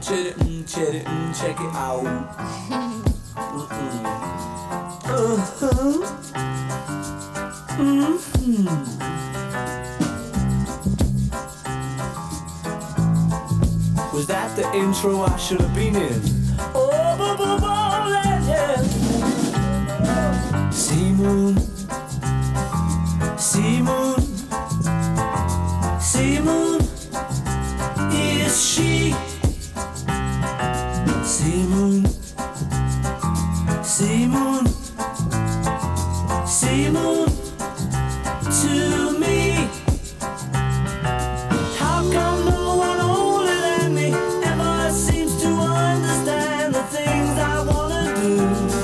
check it out. Was that the intro I should have been in? Oh, yeah. Sea moon, sea moon, sea moon, is she? Sea moon, sea moon, sea moon, to me. How come no one older than me ever seems to understand the things I wanna do?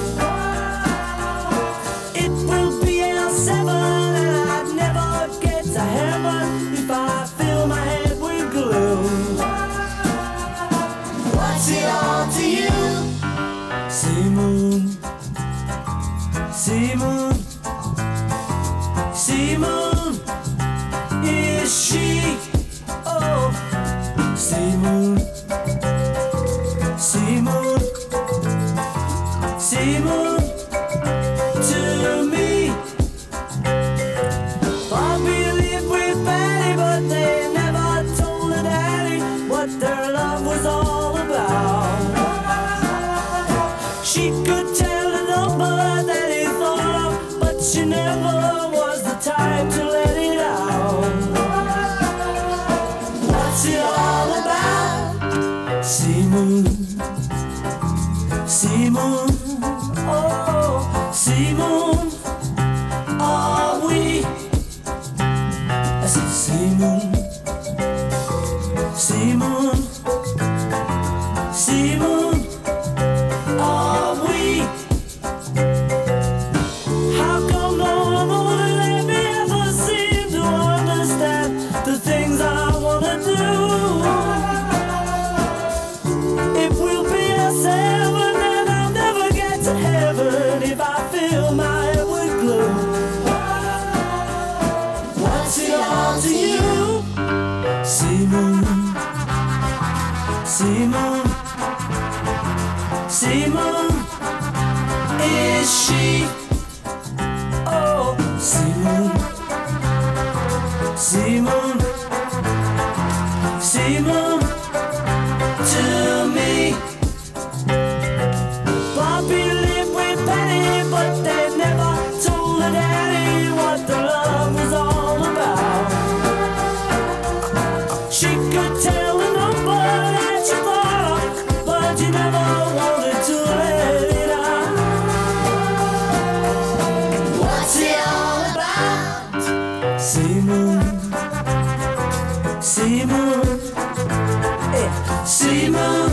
It will be L7 and I'd never get to heaven if I fill my head with glue. What's it all to you? Sea moon, sea moon, sea moon, is she? Oh, sea moon, sea moon, sea moon, to me. Bobby lived with Betty, but they never told her daddy what their love was all about. She could tell the number that he thought of, but she never was the type to let it out. What's it all about? Sea moon, sea moon, oh, sea moon, are we? I said sea moon, sea moon, sea moon, are we? How come no one older than me ever seem to understand the things I wanna do? It will be a 7 and I'll never get to heaven if I fill my head with glue. What's it all to you? Sea moon, sea moon, sea moon, is she? Oh, sea moon, sea moon, sea moon, to me. Bobby lived with Betty, but they never told her daddy what the love was all about. She could tell the number that she thought of, but she never wanted to let it out. What's it all about? Sea moon, sea moon, yeah, sea moon.